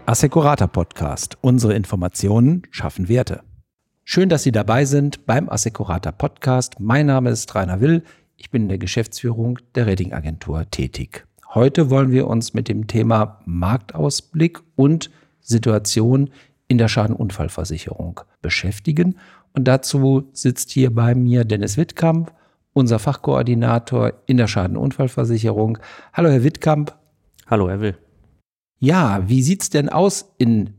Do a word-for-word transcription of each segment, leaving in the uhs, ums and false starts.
Assekurata Podcast. Unsere Informationen schaffen Werte. Schön, dass Sie dabei sind beim Assekurata Podcast. Mein Name ist Rainer Will. Ich bin in der Geschäftsführung der Ratingagentur tätig. Heute wollen wir uns mit dem Thema Marktausblick und Situation in der Schadenunfallversicherung beschäftigen. Und dazu sitzt hier bei mir Dennis Wittkamp, unser Fachkoordinator in der Schadenunfallversicherung. Hallo Herr Wittkamp. Hallo Herr Will. Ja, wie sieht's denn aus im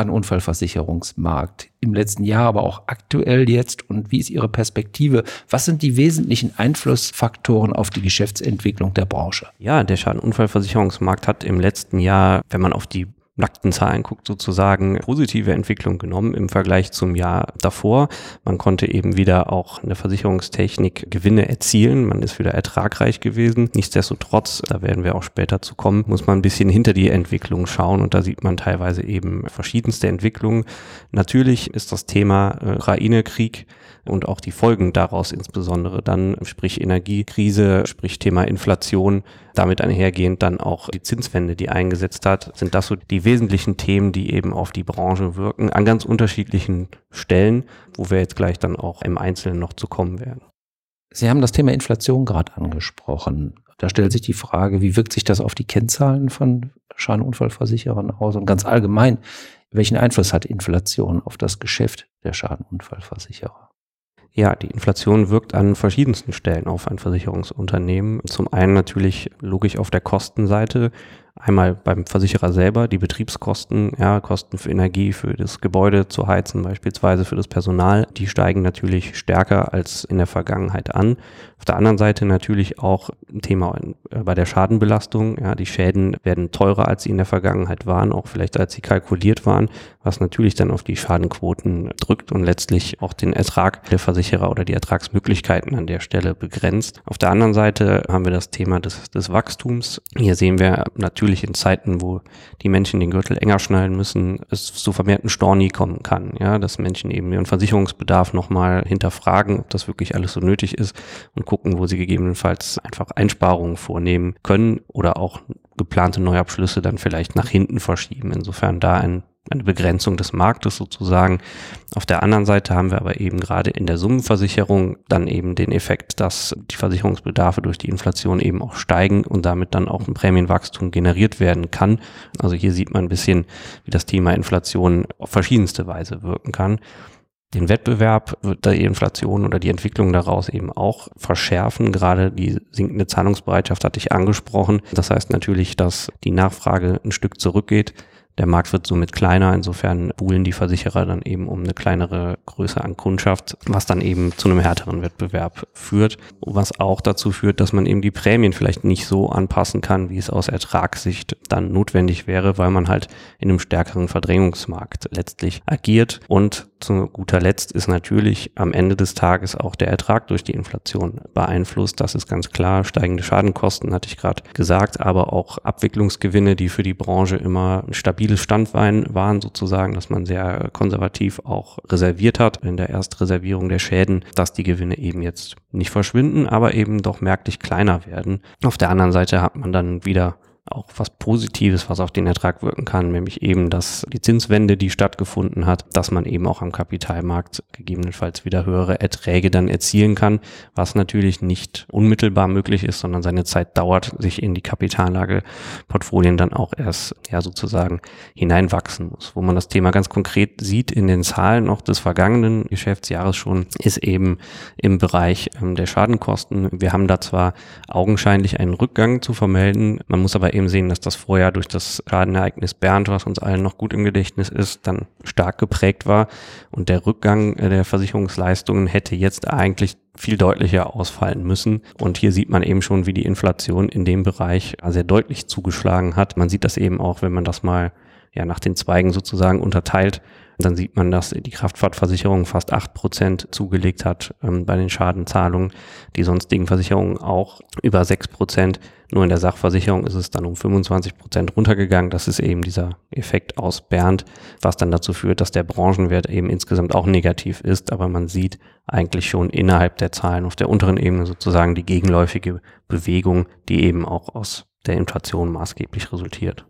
Schadenunfallversicherungsmarkt im letzten Jahr, aber auch aktuell jetzt, und wie ist Ihre Perspektive? Was sind die wesentlichen Einflussfaktoren auf die Geschäftsentwicklung der Branche? Ja, der Schadenunfallversicherungsmarkt hat im letzten Jahr, wenn man auf die nackten Zahlen guckt, sozusagen positive Entwicklung genommen im Vergleich zum Jahr davor. Man konnte eben wieder auch in der Versicherungstechnik Gewinne erzielen. Man ist wieder ertragreich gewesen. Nichtsdestotrotz, da werden wir auch später zu kommen, muss man ein bisschen hinter die Entwicklung schauen, und da sieht man teilweise eben verschiedenste Entwicklungen. Natürlich ist das Thema Ukraine-Krieg und auch die Folgen daraus insbesondere dann, sprich Energiekrise, sprich Thema Inflation, damit einhergehend dann auch die Zinswende, die eingesetzt hat, sind das so die wesentlichen Themen, die eben auf die Branche wirken, an ganz unterschiedlichen Stellen, wo wir jetzt gleich dann auch im Einzelnen noch zu kommen werden. Sie haben das Thema Inflation gerade angesprochen. Da stellt sich die Frage, wie wirkt sich das auf die Kennzahlen von Schadenunfallversicherern aus? Und ganz allgemein, welchen Einfluss hat Inflation auf das Geschäft der Schadenunfallversicherer? Ja, die Inflation wirkt an verschiedensten Stellen auf ein Versicherungsunternehmen. Zum einen natürlich logisch auf der Kostenseite. Einmal beim Versicherer selber, die Betriebskosten, ja, Kosten für Energie, für das Gebäude zu heizen, beispielsweise für das Personal, die steigen natürlich stärker als in der Vergangenheit an. Auf der anderen Seite natürlich auch ein Thema bei der Schadenbelastung. Ja, die Schäden werden teurer, als sie in der Vergangenheit waren, auch vielleicht als sie kalkuliert waren, was natürlich dann auf die Schadenquoten drückt und letztlich auch den Ertrag der Versicherer oder die Ertragsmöglichkeiten an der Stelle begrenzt. Auf der anderen Seite haben wir das Thema des, des Wachstums. Hier sehen wir natürlich in Zeiten, wo die Menschen den Gürtel enger schnallen müssen, es zu vermehrten Storni kommen kann, ja, dass Menschen eben ihren Versicherungsbedarf nochmal hinterfragen, ob das wirklich alles so nötig ist, und gucken, wo sie gegebenenfalls einfach Einsparungen vornehmen können oder auch geplante Neuabschlüsse dann vielleicht nach hinten verschieben. Insofern da ein eine Begrenzung des Marktes sozusagen. Auf der anderen Seite haben wir aber eben gerade in der Summenversicherung dann eben den Effekt, dass die Versicherungsbedarfe durch die Inflation eben auch steigen und damit dann auch ein Prämienwachstum generiert werden kann. Also hier sieht man ein bisschen, wie das Thema Inflation auf verschiedenste Weise wirken kann. Den Wettbewerb wird die Inflation oder die Entwicklung daraus eben auch verschärfen. Gerade die sinkende Zahlungsbereitschaft hatte ich angesprochen. Das heißt natürlich, dass die Nachfrage ein Stück zurückgeht. Der Markt wird somit kleiner, insofern buhlen die Versicherer dann eben um eine kleinere Größe an Kundschaft, was dann eben zu einem härteren Wettbewerb führt, was auch dazu führt, dass man eben die Prämien vielleicht nicht so anpassen kann, wie es aus Ertragssicht dann notwendig wäre, weil man halt in einem stärkeren Verdrängungsmarkt letztlich agiert. Und zu guter Letzt ist natürlich am Ende des Tages auch der Ertrag durch die Inflation beeinflusst. Das ist ganz klar. Steigende Schadenkosten hatte ich gerade gesagt, aber auch Abwicklungsgewinne, die für die Branche immer ein stabiles Standbein waren sozusagen, dass man sehr konservativ auch reserviert hat in der Erstreservierung der Schäden, dass die Gewinne eben jetzt nicht verschwinden, aber eben doch merklich kleiner werden. Auf der anderen Seite hat man dann wieder auch was Positives, was auf den Ertrag wirken kann, nämlich eben, dass die Zinswende, die stattgefunden hat, dass man eben auch am Kapitalmarkt gegebenenfalls wieder höhere Erträge dann erzielen kann, was natürlich nicht unmittelbar möglich ist, sondern seine Zeit dauert, sich in die Kapitalanlageportfolien dann auch erst ja sozusagen hineinwachsen muss. Wo man das Thema ganz konkret sieht in den Zahlen auch des vergangenen Geschäftsjahres schon, ist eben im Bereich ähm, der Schadenkosten. Wir haben da zwar augenscheinlich einen Rückgang zu vermelden, man muss aber eben sehen, dass das Vorjahr durch das Schadenereignis Bernd, was uns allen noch gut im Gedächtnis ist, dann stark geprägt war, und der Rückgang der Versicherungsleistungen hätte jetzt eigentlich viel deutlicher ausfallen müssen. Und hier sieht man eben schon, wie die Inflation in dem Bereich sehr deutlich zugeschlagen hat. Man sieht das eben auch, wenn man das mal ja nach den Zweigen sozusagen unterteilt. Dann sieht man, dass die Kraftfahrtversicherung fast acht Prozent zugelegt hat ähm, bei den Schadenzahlungen, die sonstigen Versicherungen auch über sechs Prozent. Nur in der Sachversicherung ist es dann um fünfundzwanzig Prozent runtergegangen. Das ist eben dieser Effekt aus Bernd, was dann dazu führt, dass der Branchenwert eben insgesamt auch negativ ist. Aber man sieht eigentlich schon innerhalb der Zahlen auf der unteren Ebene sozusagen die gegenläufige Bewegung, die eben auch aus der Inflation maßgeblich resultiert.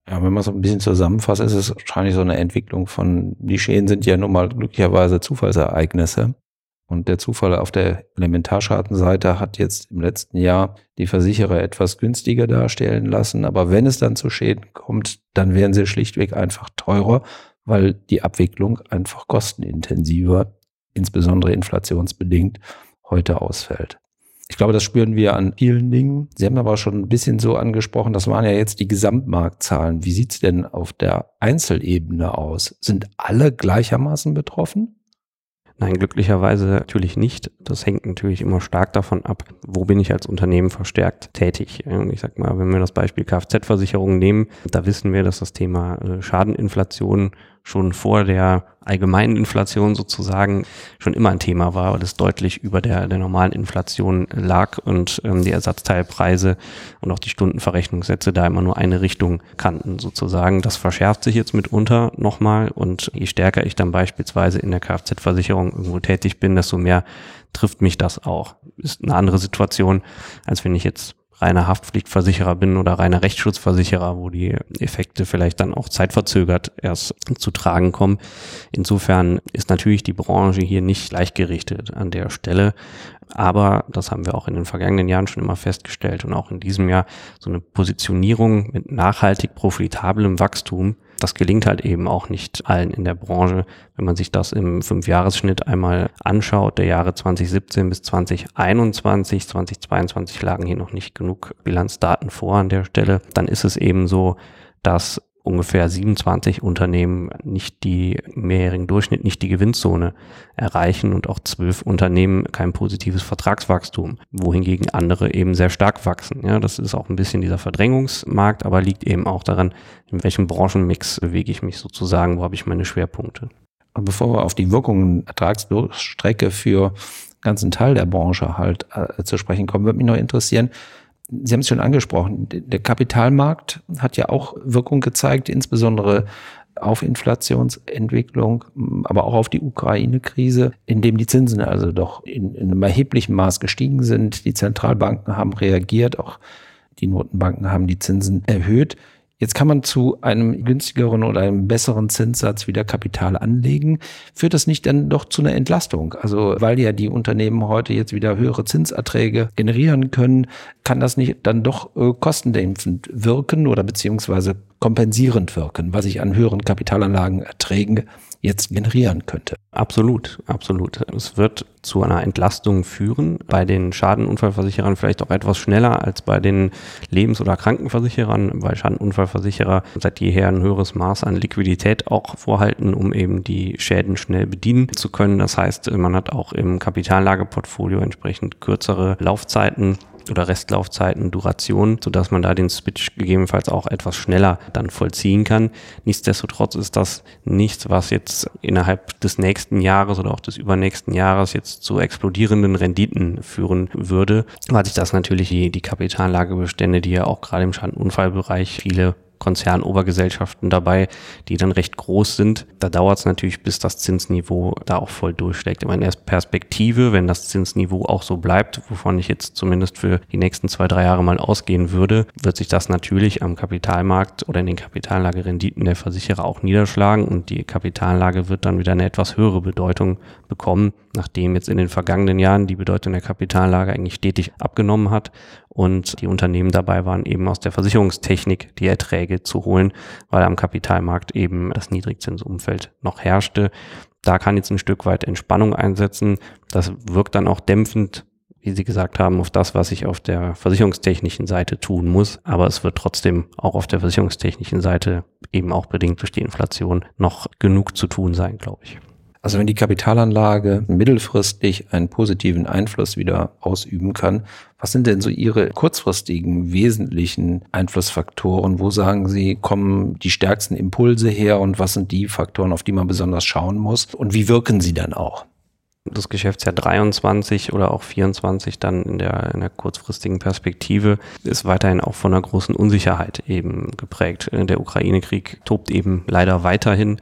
Ja, wenn man es ein bisschen zusammenfasst, ist es wahrscheinlich so eine Entwicklung von, die Schäden sind ja nun mal glücklicherweise Zufallsereignisse. Und der Zufall auf der Elementarschadenseite hat jetzt im letzten Jahr die Versicherer etwas günstiger darstellen lassen. Aber wenn es dann zu Schäden kommt, dann werden sie schlichtweg einfach teurer, weil die Abwicklung einfach kostenintensiver, insbesondere inflationsbedingt, heute ausfällt. Ich glaube, das spüren wir an vielen Dingen. Sie haben aber schon ein bisschen so angesprochen, das waren ja jetzt die Gesamtmarktzahlen. Wie sieht es denn auf der Einzelebene aus? Sind alle gleichermaßen betroffen? Nein, glücklicherweise natürlich nicht. Das hängt natürlich immer stark davon ab, wo bin ich als Unternehmen verstärkt tätig. Und ich sag mal, wenn wir das Beispiel Kfz-Versicherung nehmen, da wissen wir, dass das Thema Schadeninflation schon vor der allgemeinen Inflation sozusagen schon immer ein Thema war, weil es deutlich über der, der normalen Inflation lag und ähm, die Ersatzteilpreise und auch die Stundenverrechnungssätze da immer nur eine Richtung kannten sozusagen. Das verschärft sich jetzt mitunter nochmal und je stärker ich dann beispielsweise in der Kfz-Versicherung irgendwo tätig bin, desto mehr trifft mich das auch. Ist eine andere Situation, als wenn ich jetzt reiner Haftpflichtversicherer bin oder reiner Rechtsschutzversicherer, wo die Effekte vielleicht dann auch zeitverzögert erst zu tragen kommen. Insofern ist natürlich die Branche hier nicht gleichgerichtet an der Stelle. Aber das haben wir auch in den vergangenen Jahren schon immer festgestellt und auch in diesem Jahr so eine Positionierung mit nachhaltig profitablem Wachstum. Das gelingt halt eben auch nicht allen in der Branche. Wenn man sich das im Fünfjahresschnitt einmal anschaut, der Jahre zwanzig siebzehn bis zwanzig einundzwanzig, zwanzig zweiundzwanzig lagen hier noch nicht genug Bilanzdaten vor an der Stelle, dann ist es eben so, dass ungefähr siebenundzwanzig Unternehmen nicht die im mehrjährigen Durchschnitt, nicht die Gewinnzone erreichen und auch zwölf Unternehmen kein positives Vertragswachstum, wohingegen andere eben sehr stark wachsen. Ja, das ist auch ein bisschen dieser Verdrängungsmarkt, aber liegt eben auch daran, in welchem Branchenmix bewege ich mich sozusagen, wo habe ich meine Schwerpunkte. Und bevor wir auf die Wirkungen Ertragsdurchstrecke für einen ganzen Teil der Branche halt äh, zu sprechen kommen, würde mich noch interessieren, Sie haben es schon angesprochen, der Kapitalmarkt hat ja auch Wirkung gezeigt, insbesondere auf Inflationsentwicklung, aber auch auf die Ukraine-Krise, indem die Zinsen also doch in, in einem erheblichen Maß gestiegen sind. Die Zentralbanken haben reagiert, auch die Notenbanken haben die Zinsen erhöht. Jetzt kann man zu einem günstigeren oder einem besseren Zinssatz wieder Kapital anlegen. Führt das nicht dann doch zu einer Entlastung? Also weil ja die Unternehmen heute jetzt wieder höhere Zinserträge generieren können, kann das nicht dann doch äh, kostendämpfend wirken oder beziehungsweise kompensierend wirken, was ich an höheren Kapitalanlagenerträgen jetzt generieren könnte? Absolut, absolut. Es wird zu einer Entlastung führen, bei den Schadenunfallversicherern vielleicht auch etwas schneller als bei den Lebens- oder Krankenversicherern, weil Schadenunfallversicherer seit jeher ein höheres Maß an Liquidität auch vorhalten, um eben die Schäden schnell bedienen zu können. Das heißt, man hat auch im Kapitalanlageportfolio entsprechend kürzere Laufzeiten oder Restlaufzeiten, Durationen, sodass man da den Switch gegebenenfalls auch etwas schneller dann vollziehen kann. Nichtsdestotrotz ist das nichts, was jetzt innerhalb des nächsten Jahres oder auch des übernächsten Jahres jetzt zu explodierenden Renditen führen würde, weil sich das natürlich die, die Kapitalanlagebestände, die ja auch gerade im Schadenunfallbereich viele Konzernobergesellschaften dabei, die dann recht groß sind. Da dauert es natürlich, bis das Zinsniveau da auch voll durchschlägt. Aber in der Perspektive, wenn das Zinsniveau auch so bleibt, wovon ich jetzt zumindest für die nächsten zwei, drei Jahre mal ausgehen würde, wird sich das natürlich am Kapitalmarkt oder in den Kapitalanlagerenditen der Versicherer auch niederschlagen und die Kapitalanlage wird dann wieder eine etwas höhere Bedeutung bekommen, nachdem jetzt in den vergangenen Jahren die Bedeutung der Kapitalanlage eigentlich stetig abgenommen hat und die Unternehmen dabei waren, eben aus der Versicherungstechnik die Erträge zu holen, weil am Kapitalmarkt eben das Niedrigzinsumfeld noch herrschte. Da kann jetzt ein Stück weit Entspannung einsetzen. Das wirkt dann auch dämpfend, wie Sie gesagt haben, auf das, was ich auf der versicherungstechnischen Seite tun muss. Aber es wird trotzdem auch auf der versicherungstechnischen Seite eben auch bedingt durch die Inflation noch genug zu tun sein, glaube ich. Also wenn die Kapitalanlage mittelfristig einen positiven Einfluss wieder ausüben kann, was sind denn so Ihre kurzfristigen wesentlichen Einflussfaktoren? Wo sagen Sie, kommen die stärksten Impulse her und was sind die Faktoren, auf die man besonders schauen muss? Und wie wirken sie dann auch? Das Geschäftsjahr dreiundzwanzig oder auch vierundzwanzig dann in der, in der kurzfristigen Perspektive ist weiterhin auch von einer großen Unsicherheit eben geprägt. Der Ukraine-Krieg tobt eben leider weiterhin.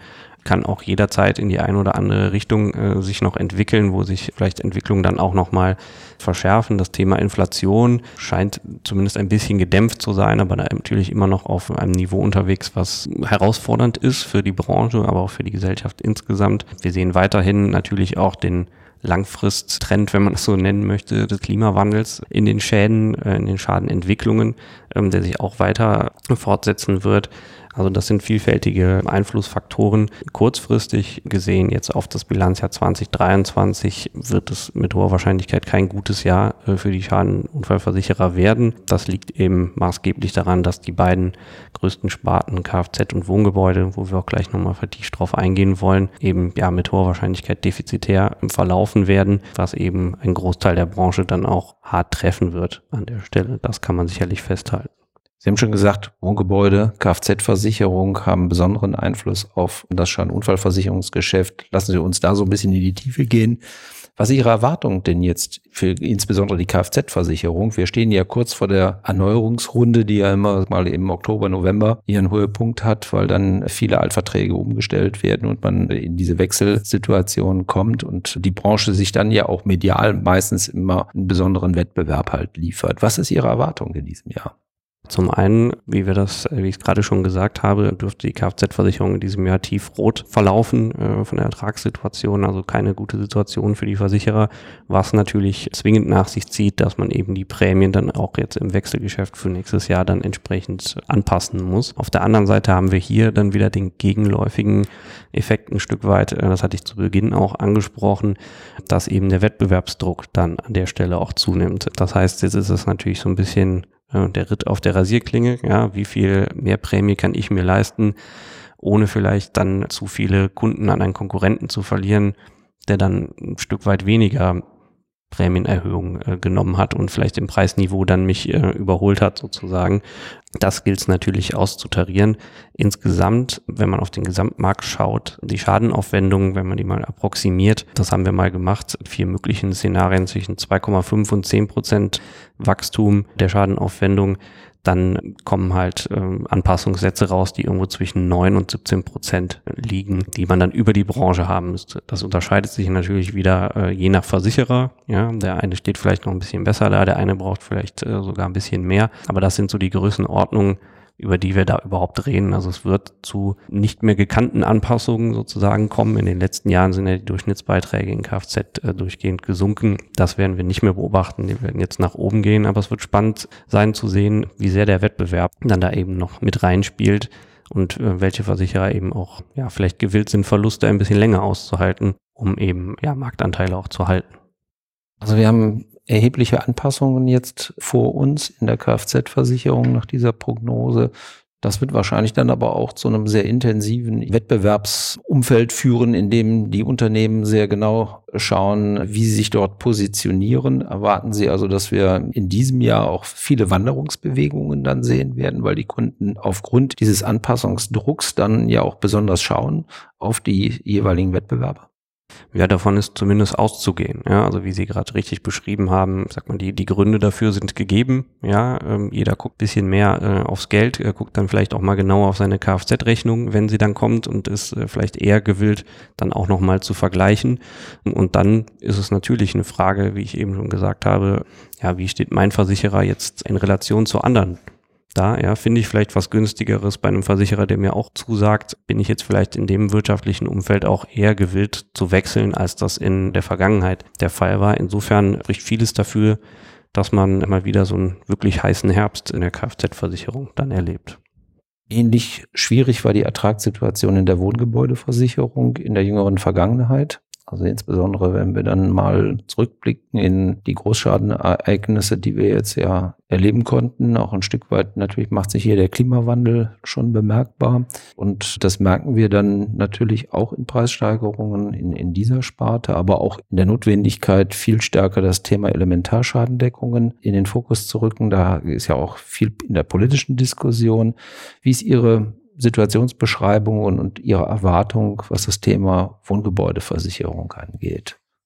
kann auch jederzeit in die eine oder andere Richtung äh, sich noch entwickeln, wo sich vielleicht Entwicklungen dann auch nochmal verschärfen. Das Thema Inflation scheint zumindest ein bisschen gedämpft zu sein, aber da natürlich immer noch auf einem Niveau unterwegs, was herausfordernd ist für die Branche, aber auch für die Gesellschaft insgesamt. Wir sehen weiterhin natürlich auch den Langfristtrend, wenn man das so nennen möchte, des Klimawandels in den Schäden, äh, in den Schadenentwicklungen, ähm, der sich auch weiter fortsetzen wird. Also das sind vielfältige Einflussfaktoren. Kurzfristig gesehen jetzt auf das Bilanzjahr zwanzig dreiundzwanzig wird es mit hoher Wahrscheinlichkeit kein gutes Jahr für die Schadenunfallversicherer werden. Das liegt eben maßgeblich daran, dass die beiden größten Sparten Kfz und Wohngebäude, wo wir auch gleich nochmal vertieft drauf eingehen wollen, eben ja mit hoher Wahrscheinlichkeit defizitär verlaufen werden, was eben einen Großteil der Branche dann auch hart treffen wird an der Stelle. Das kann man sicherlich festhalten. Sie haben schon gesagt, Wohngebäude, Kfz-Versicherung haben besonderen Einfluss auf das Schadenunfallversicherungsgeschäft. Lassen Sie uns da so ein bisschen in die Tiefe gehen. Was ist Ihre Erwartung denn jetzt für insbesondere die Kfz-Versicherung? Wir stehen ja kurz vor der Erneuerungsrunde, die ja immer mal im Oktober, November ihren Höhepunkt hat, weil dann viele Altverträge umgestellt werden und man in diese Wechselsituation kommt und die Branche sich dann ja auch medial meistens immer einen besonderen Wettbewerb halt liefert. Was ist Ihre Erwartung in diesem Jahr? Zum einen, wie wir das, wie ich es gerade schon gesagt habe, dürfte die Kfz-Versicherung in diesem Jahr tiefrot verlaufen äh, von der Ertragssituation, also keine gute Situation für die Versicherer, was natürlich zwingend nach sich zieht, dass man eben die Prämien dann auch jetzt im Wechselgeschäft für nächstes Jahr dann entsprechend anpassen muss. Auf der anderen Seite haben wir hier dann wieder den gegenläufigen Effekt ein Stück weit, äh, das hatte ich zu Beginn auch angesprochen, dass eben der Wettbewerbsdruck dann an der Stelle auch zunimmt. Das heißt, jetzt ist es natürlich so ein bisschen der Ritt auf der Rasierklinge, ja, wie viel mehr Prämie kann ich mir leisten, ohne vielleicht dann zu viele Kunden an einen Konkurrenten zu verlieren, der dann ein Stück weit weniger Prämienerhöhung äh, genommen hat und vielleicht im Preisniveau dann mich äh, überholt hat sozusagen. Das gilt es natürlich auszutarieren. Insgesamt, wenn man auf den Gesamtmarkt schaut, die Schadenaufwendungen, wenn man die mal approximiert, das haben wir mal gemacht, vier möglichen Szenarien zwischen zwei Komma fünf und zehn Prozent Wachstum der Schadenaufwendung, dann kommen halt äh, Anpassungssätze raus, die irgendwo zwischen neun und siebzehn Prozent liegen, die man dann über die Branche haben müsste. Das unterscheidet sich natürlich wieder äh, je nach Versicherer. Ja, der eine steht vielleicht noch ein bisschen besser da, der eine braucht vielleicht äh, sogar ein bisschen mehr. Aber das sind so die Größenordnungen, über die wir da überhaupt reden. Also es wird zu nicht mehr gekannten Anpassungen sozusagen kommen. In den letzten Jahren sind ja die Durchschnittsbeiträge in Kfz äh, durchgehend gesunken. Das werden wir nicht mehr beobachten. Die werden jetzt nach oben gehen. Aber es wird spannend sein zu sehen, wie sehr der Wettbewerb dann da eben noch mit reinspielt und äh, welche Versicherer eben auch ja vielleicht gewillt sind, Verluste ein bisschen länger auszuhalten, um eben ja Marktanteile auch zu halten. Also wir haben erhebliche Anpassungen jetzt vor uns in der Kfz-Versicherung nach dieser Prognose. Das wird wahrscheinlich dann aber auch zu einem sehr intensiven Wettbewerbsumfeld führen, in dem die Unternehmen sehr genau schauen, wie sie sich dort positionieren. Erwarten Sie also, dass wir in diesem Jahr auch viele Wanderungsbewegungen dann sehen werden, weil die Kunden aufgrund dieses Anpassungsdrucks dann ja auch besonders schauen auf die jeweiligen Wettbewerber? Ja, davon ist zumindest auszugehen. Ja, also wie Sie gerade richtig beschrieben haben, sagt man, die die Gründe dafür sind gegeben. Ja, ähm, jeder guckt ein bisschen mehr äh, aufs Geld, er guckt dann vielleicht auch mal genauer auf seine Kfz-Rechnung, wenn sie dann kommt und ist äh, vielleicht eher gewillt, dann auch nochmal zu vergleichen. Und dann ist es natürlich eine Frage, wie ich eben schon gesagt habe, ja, wie steht mein Versicherer jetzt in Relation zu anderen? Da, ja, finde ich vielleicht was Günstigeres bei einem Versicherer, der mir auch zusagt, bin ich jetzt vielleicht in dem wirtschaftlichen Umfeld auch eher gewillt zu wechseln, als das in der Vergangenheit der Fall war. Insofern spricht vieles dafür, dass man mal wieder so einen wirklich heißen Herbst in der Kfz-Versicherung dann erlebt. Ähnlich schwierig war die Ertragssituation in der Wohngebäudeversicherung in der jüngeren Vergangenheit. Also insbesondere, wenn wir dann mal zurückblicken in die Großschadenereignisse, die wir jetzt ja erleben konnten. Auch ein Stück weit natürlich macht sich hier der Klimawandel schon bemerkbar. Und das merken wir dann natürlich auch in Preissteigerungen in, in dieser Sparte, aber auch in der Notwendigkeit, viel stärker das Thema Elementarschadendeckungen in den Fokus zu rücken. Da ist ja auch viel in der politischen Diskussion. Wie ist Ihre Situationsbeschreibung und, und Ihre Erwartung, was das Thema Wohngebäudeversicherung angeht?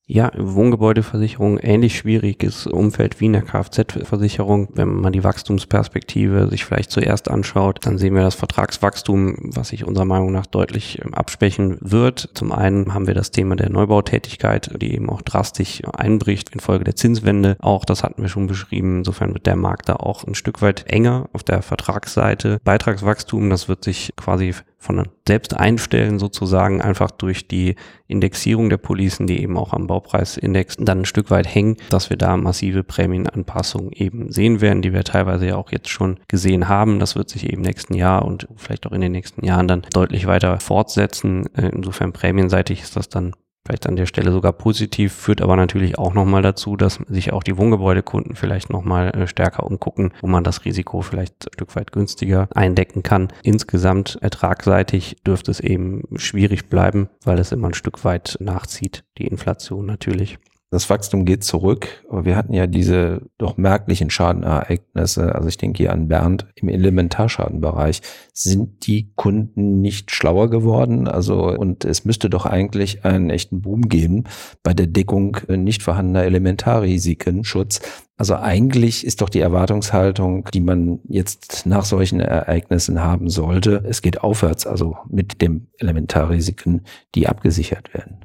Ja, Wohngebäudeversicherung, ähnlich schwieriges Umfeld wie in der Kfz-Versicherung. Wenn man die Wachstumsperspektive sich vielleicht zuerst anschaut, dann sehen wir das Vertragswachstum, was sich unserer Meinung nach deutlich abschwächen wird. Zum einen haben wir das Thema der Neubautätigkeit, die eben auch drastisch einbricht infolge der Zinswende. Auch das hatten wir schon beschrieben. Insofern wird der Markt da auch ein Stück weit enger auf der Vertragsseite. Beitragswachstum, das wird sich quasi von selbst einstellen sozusagen, einfach durch die Indexierung der Policen, die eben auch am Baupreisindex dann ein Stück weit hängen, dass wir da massive Prämienanpassungen eben sehen werden, die wir teilweise ja auch jetzt schon gesehen haben. Das wird sich eben im nächsten Jahr und vielleicht auch in den nächsten Jahren dann deutlich weiter fortsetzen. Insofern prämienseitig ist das dann vielleicht an der Stelle sogar positiv, führt aber natürlich auch nochmal dazu, dass sich auch die Wohngebäudekunden vielleicht nochmal stärker umgucken, wo man das Risiko vielleicht ein Stück weit günstiger eindecken kann. Insgesamt ertragseitig dürfte es eben schwierig bleiben, weil es immer ein Stück weit nachzieht, die Inflation natürlich. Das Wachstum geht zurück, aber wir hatten ja diese doch merklichen Schadenereignisse, also ich denke hier an Bernd im Elementarschadenbereich. Sind die Kunden nicht schlauer geworden? Also und es müsste doch eigentlich einen echten Boom geben bei der Deckung nicht vorhandener Elementarrisiken, Schutz. Also eigentlich ist doch die Erwartungshaltung, die man jetzt nach solchen Ereignissen haben sollte, es geht aufwärts, also mit den Elementarrisiken, die abgesichert werden.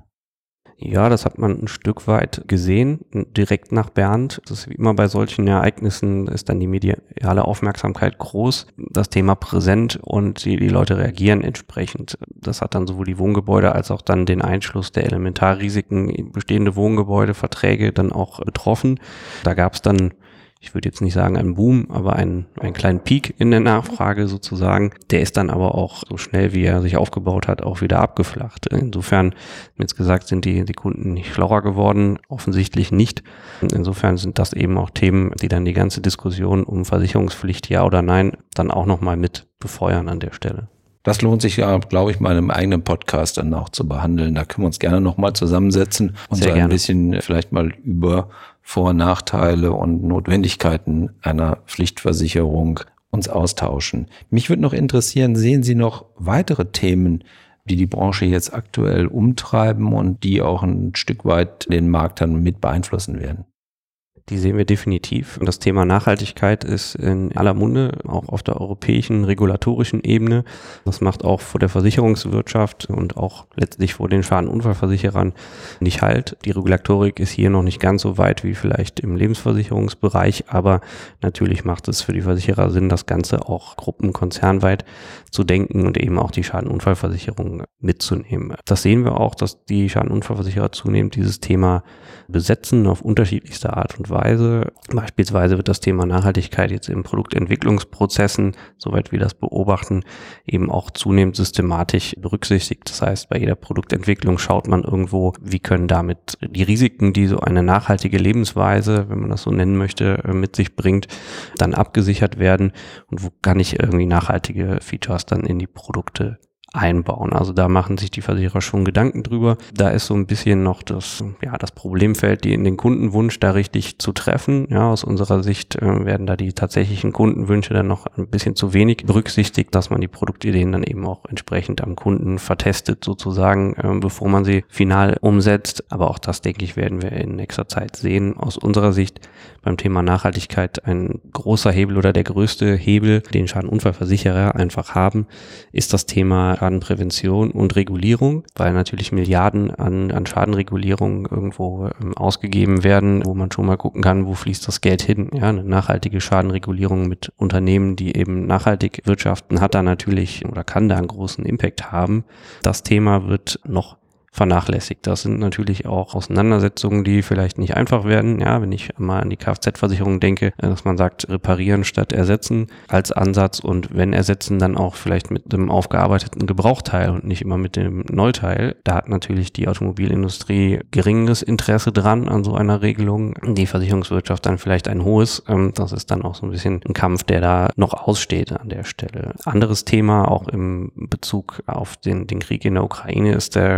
Ja, das hat man ein Stück weit gesehen, direkt nach Bernd. Das ist wie immer bei solchen Ereignissen, ist dann die mediale Aufmerksamkeit groß, das Thema präsent und die, die Leute reagieren entsprechend. Das hat dann sowohl die Wohngebäude als auch dann den Einschluss der Elementarrisiken in bestehende Wohngebäudeverträge dann auch betroffen. Da gab es dann, ich würde jetzt nicht sagen einen Boom, aber einen, einen kleinen Peak in der Nachfrage sozusagen. Der ist dann aber auch so schnell, wie er sich aufgebaut hat, auch wieder abgeflacht. Insofern, jetzt gesagt, sind die, die Kunden nicht schlauer geworden, offensichtlich nicht. Insofern sind das eben auch Themen, die dann die ganze Diskussion um Versicherungspflicht, ja oder nein, dann auch nochmal mit befeuern an der Stelle. Das lohnt sich ja, glaube ich, mal in einem eigenen Podcast dann auch zu behandeln. Da können wir uns gerne nochmal zusammensetzen und Sehr so ein gerne. bisschen vielleicht mal über Vor- und Nachteile und Notwendigkeiten einer Pflichtversicherung uns austauschen. Mich würde noch interessieren, sehen Sie noch weitere Themen, die die Branche jetzt aktuell umtreiben und die auch ein Stück weit den Markt dann mit beeinflussen werden? Die sehen wir definitiv. Das Thema Nachhaltigkeit ist in aller Munde, auch auf der europäischen regulatorischen Ebene. Das macht auch vor der Versicherungswirtschaft und auch letztlich vor den Schadenunfallversicherern nicht Halt. Die Regulatorik ist hier noch nicht ganz so weit wie vielleicht im Lebensversicherungsbereich, aber natürlich macht es für die Versicherer Sinn, das Ganze auch gruppenkonzernweit zu denken und eben auch die Schadenunfallversicherung mitzunehmen. Das sehen wir auch, dass die Schadenunfallversicherer zunehmend dieses Thema besetzen auf unterschiedlichste Art und Weise. Beispielsweise wird das Thema Nachhaltigkeit jetzt in Produktentwicklungsprozessen, soweit wir das beobachten, eben auch zunehmend systematisch berücksichtigt. Das heißt, bei jeder Produktentwicklung schaut man irgendwo, wie können damit die Risiken, die so eine nachhaltige Lebensweise, wenn man das so nennen möchte, mit sich bringt, dann abgesichert werden und wo kann ich irgendwie nachhaltige Features dann in die Produkte einbauen. Also da machen sich die Versicherer schon Gedanken drüber. Da ist so ein bisschen noch das, ja, das Problemfeld, die in den Kundenwunsch da richtig zu treffen. Ja, aus unserer Sicht äh, werden da die tatsächlichen Kundenwünsche dann noch ein bisschen zu wenig berücksichtigt, dass man die Produktideen dann eben auch entsprechend am Kunden vertestet sozusagen, äh, bevor man sie final umsetzt. Aber auch das, denke ich, werden wir in nächster Zeit sehen. Aus unserer Sicht beim Thema Nachhaltigkeit ein großer Hebel oder der größte Hebel, den Schadenunfallversicherer einfach haben, ist das Thema Schadenprävention und Regulierung, weil natürlich Milliarden an, an Schadenregulierung irgendwo ähm, ausgegeben werden, wo man schon mal gucken kann, wo fließt das Geld hin. Ja, eine nachhaltige Schadenregulierung mit Unternehmen, die eben nachhaltig wirtschaften, hat da natürlich oder kann da einen großen Impact haben. Das Thema wird noch vernachlässigt. Das sind natürlich auch Auseinandersetzungen, die vielleicht nicht einfach werden. Ja, wenn ich mal an die Kfz-Versicherung denke, dass man sagt, reparieren statt ersetzen als Ansatz und wenn ersetzen, dann auch vielleicht mit dem aufgearbeiteten Gebrauchteil und nicht immer mit dem Neuteil. Da hat natürlich die Automobilindustrie geringes Interesse dran an so einer Regelung. Die Versicherungswirtschaft dann vielleicht ein hohes. Das ist dann auch so ein bisschen ein Kampf, der da noch aussteht an der Stelle. Anderes Thema, auch im Bezug auf den, den Krieg in der Ukraine, ist der, das Thema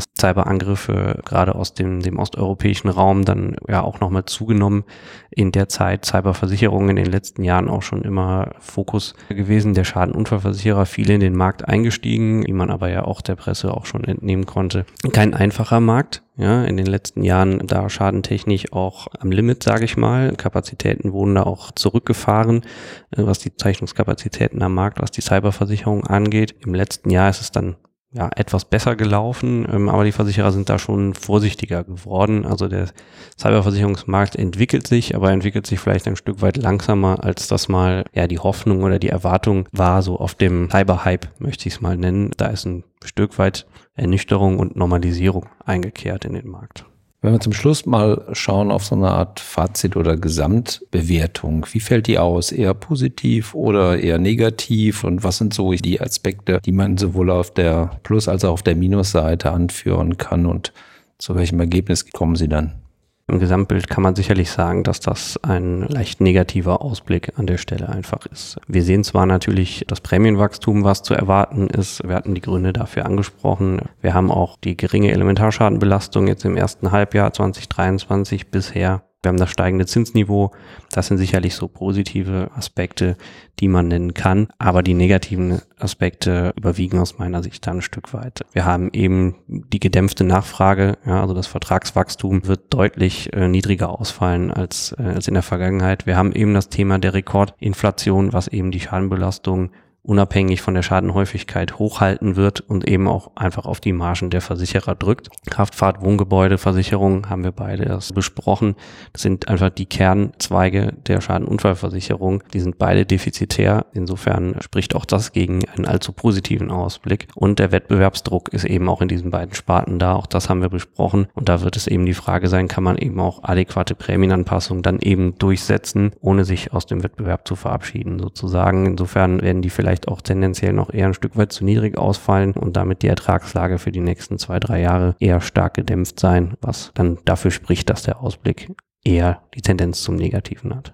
Cyberangriffe gerade aus dem, dem osteuropäischen Raum dann ja auch nochmal zugenommen. In der Zeit Cyberversicherungen in den letzten Jahren auch schon immer Fokus gewesen. Der Schadenunfallversicherer, viele in den Markt eingestiegen, wie man aber ja auch der Presse auch schon entnehmen konnte. Kein einfacher Markt. Ja, in den letzten Jahren da schadentechnisch auch am Limit, sage ich mal. Kapazitäten wurden da auch zurückgefahren, was die Zeichnungskapazitäten am Markt, was die Cyberversicherung angeht. Im letzten Jahr ist es dann ja etwas besser gelaufen, aber die Versicherer sind da schon vorsichtiger geworden. Also der Cyberversicherungsmarkt entwickelt sich, aber entwickelt sich vielleicht ein Stück weit langsamer, als das mal ja die Hoffnung oder die Erwartung war, so auf dem Cyberhype, möchte ich es mal nennen. Da ist ein Stück weit Ernüchterung und Normalisierung eingekehrt in den Markt. Wenn wir zum Schluss mal schauen auf so eine Art Fazit oder Gesamtbewertung, wie fällt die aus? Eher positiv oder eher negativ? Und was sind so die Aspekte, die man sowohl auf der Plus- als auch auf der Minusseite anführen kann? Und zu welchem Ergebnis kommen Sie dann? Im Gesamtbild kann man sicherlich sagen, dass das ein leicht negativer Ausblick an der Stelle einfach ist. Wir sehen zwar natürlich das Prämienwachstum, was zu erwarten ist. Wir hatten die Gründe dafür angesprochen. Wir haben auch die geringe Elementarschadenbelastung jetzt im ersten Halbjahr zwanzig dreiundzwanzig bisher. Wir haben das steigende Zinsniveau. Das sind sicherlich so positive Aspekte, die man nennen kann. Aber die negativen Aspekte überwiegen aus meiner Sicht dann ein Stück weit. Wir haben eben die gedämpfte Nachfrage. Ja, also das Vertragswachstum wird deutlich äh, niedriger ausfallen als, äh, als in der Vergangenheit. Wir haben eben das Thema der Rekordinflation, was eben die Schadenbelastung unabhängig von der Schadenhäufigkeit hochhalten wird und eben auch einfach auf die Margen der Versicherer drückt. Kraftfahrt, Wohngebäudeversicherung haben wir beide erst besprochen. Das sind einfach die Kernzweige der Schadenunfallversicherung. Die sind beide defizitär. Insofern spricht auch das gegen einen allzu positiven Ausblick. Und der Wettbewerbsdruck ist eben auch in diesen beiden Sparten da. Auch das haben wir besprochen. Und da wird es eben die Frage sein, kann man eben auch adäquate Prämienanpassungen dann eben durchsetzen, ohne sich aus dem Wettbewerb zu verabschieden sozusagen. Insofern werden die vielleicht auch tendenziell noch eher ein Stück weit zu niedrig ausfallen und damit die Ertragslage für die nächsten zwei, drei Jahre eher stark gedämpft sein, was dann dafür spricht, dass der Ausblick eher die Tendenz zum Negativen hat.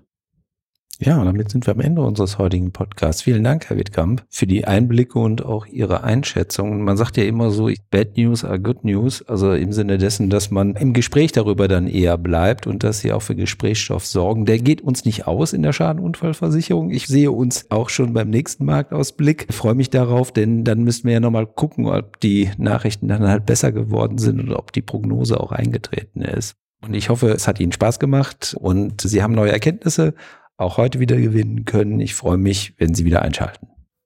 Ja, damit sind wir am Ende unseres heutigen Podcasts. Vielen Dank, Herr Wittkamp, für die Einblicke und auch Ihre Einschätzungen. Man sagt ja immer so, bad news are good news, also im Sinne dessen, dass man im Gespräch darüber dann eher bleibt und dass Sie auch für Gesprächsstoff sorgen. Der geht uns nicht aus in der Schadenunfallversicherung. Ich sehe uns auch schon beim nächsten Marktausblick. Ich freue mich darauf, denn dann müssten wir ja nochmal gucken, ob die Nachrichten dann halt besser geworden sind und ob die Prognose auch eingetreten ist. Und ich hoffe, es hat Ihnen Spaß gemacht und Sie haben neue Erkenntnisse auch heute wieder gewinnen können. Ich freue mich, wenn Sie wieder einschalten.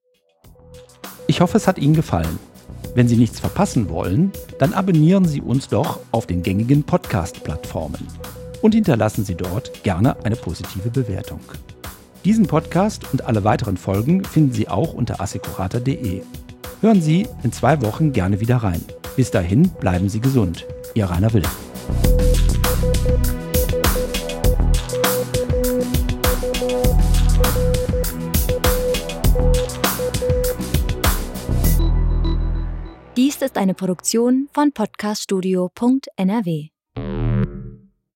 Ich hoffe, es hat Ihnen gefallen. Wenn Sie nichts verpassen wollen, dann abonnieren Sie uns doch auf den gängigen Podcast-Plattformen und hinterlassen Sie dort gerne eine positive Bewertung. Diesen Podcast und alle weiteren Folgen finden Sie auch unter assecurata punkt de. Hören Sie in zwei Wochen gerne wieder rein. Bis dahin bleiben Sie gesund. Ihr Rainer Will. Dies ist eine Produktion von podcaststudio punkt n r w.